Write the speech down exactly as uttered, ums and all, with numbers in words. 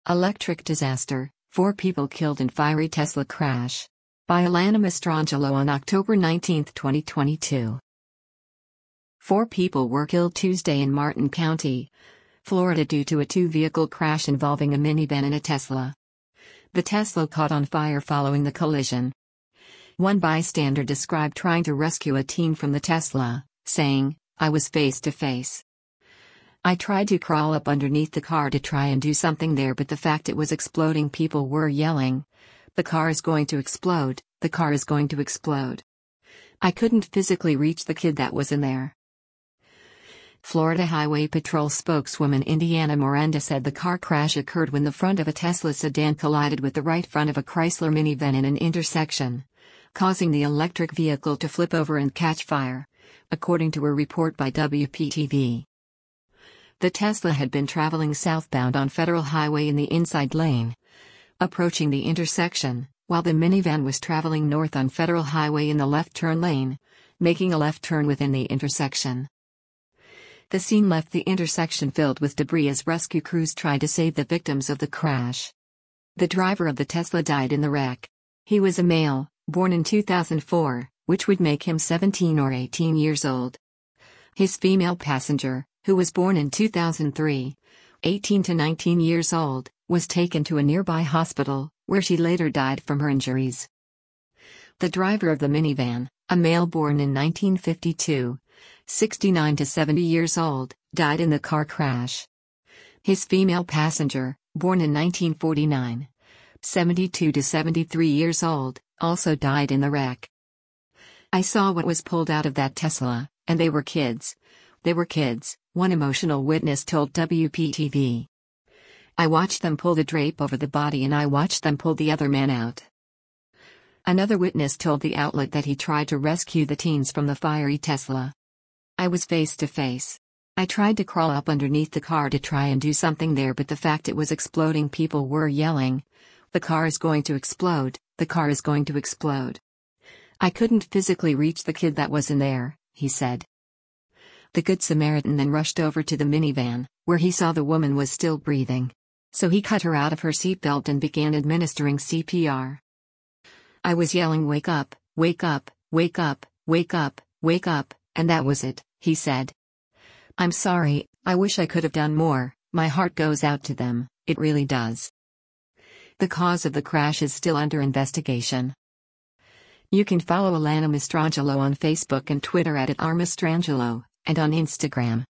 Electric disaster, four people killed in fiery Tesla crash. By Alana Mastrangelo on October nineteenth, twenty twenty-two. Four people were killed Tuesday in Martin County, Florida due to a two-vehicle crash involving a minivan and a Tesla. The Tesla caught on fire following the collision. One bystander described trying to rescue a teen from the Tesla, saying, "I was face to face. I tried to crawl up underneath the car to try and do something there, but the fact it was exploding, people were yelling, 'The car is going to explode, the car is going to explode.' I couldn't physically reach the kid that was in there." Florida Highway Patrol spokeswoman Indiana Miranda said the car crash occurred when the front of a Tesla sedan collided with the right front of a Chrysler minivan in an intersection, causing the electric vehicle to flip over and catch fire, according to a report by W P T V. The Tesla had been traveling southbound on Federal Highway in the inside lane, approaching the intersection, while the minivan was traveling north on Federal Highway in the left turn lane, making a left turn within the intersection. The scene left the intersection filled with debris as rescue crews tried to save the victims of the crash. The driver of the Tesla died in the wreck. He was a male, born in two thousand four, which would make him seventeen or eighteen years old. His female passenger, who was born in two thousand three, eighteen to nineteen years old, was taken to a nearby hospital, where she later died from her injuries. The driver of the minivan, a male born in nineteen fifty-two, sixty-nine to seventy years old, died in the car crash. His female passenger, born in nineteen forty-nine, seventy-two to seventy-three years old, also died in the wreck. "I saw what was pulled out of that Tesla, and they were kids. They were kids," one emotional witness told W P T V. "I watched them pull the drape over the body and I watched them pull the other man out." Another witness told the outlet that he tried to rescue the teens from the fiery Tesla. "I was face to face. I tried to crawl up underneath the car to try and do something there, but the fact it was exploding, people were yelling, 'The car is going to explode, the car is going to explode.' I couldn't physically reach the kid that was in there," he said. The Good Samaritan then rushed over to the minivan, where he saw the woman was still breathing. So he cut her out of her seatbelt and began administering C P R. "I was yelling, 'Wake up, wake up, wake up, wake up, wake up,' and that was it," he said. "I'm sorry, I wish I could have done more, my heart goes out to them, it really does." The cause of the crash is still under investigation. You can follow Alana Mastrangelo on Facebook and Twitter at, at r mastrangelo, and on Instagram